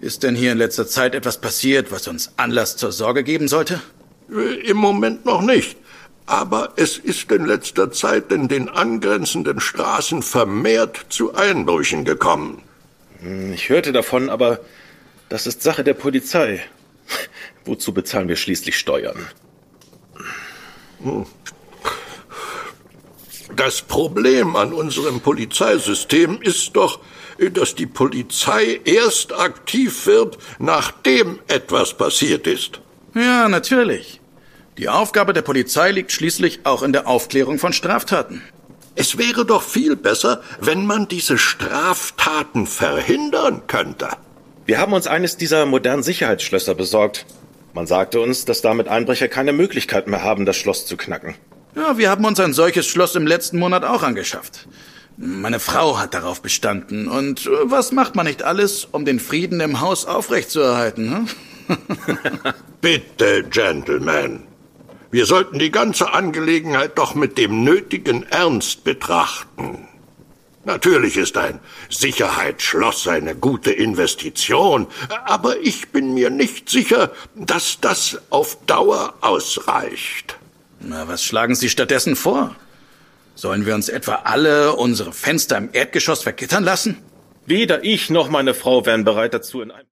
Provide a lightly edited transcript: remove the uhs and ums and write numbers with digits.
Ist denn hier in letzter Zeit etwas passiert, was uns Anlass zur Sorge geben sollte? Im Moment noch nicht. Aber es ist in letzter Zeit in den angrenzenden Straßen vermehrt zu Einbrüchen gekommen. Ich hörte davon, aber das ist Sache der Polizei. Wozu bezahlen wir schließlich Steuern? Das Problem an unserem Polizeisystem ist doch, dass die Polizei erst aktiv wird, nachdem etwas passiert ist. Ja, natürlich. Die Aufgabe der Polizei liegt schließlich auch in der Aufklärung von Straftaten. Es wäre doch viel besser, wenn man diese Straftaten verhindern könnte. Wir haben uns eines dieser modernen Sicherheitsschlösser besorgt. Man sagte uns, dass damit Einbrecher keine Möglichkeit mehr haben, das Schloss zu knacken. Ja, wir haben uns ein solches Schloss im letzten Monat auch angeschafft. Meine Frau hat darauf bestanden. Und was macht man nicht alles, um den Frieden im Haus aufrechtzuerhalten? Hm? Bitte, Gentlemen. Wir sollten die ganze Angelegenheit doch mit dem nötigen Ernst betrachten. Natürlich ist ein Sicherheitsschloss eine gute Investition, aber ich bin mir nicht sicher, dass das auf Dauer ausreicht. Na, was schlagen Sie stattdessen vor? Sollen wir uns etwa alle unsere Fenster im Erdgeschoss vergittern lassen? Weder ich noch meine Frau wären bereit dazu, in einem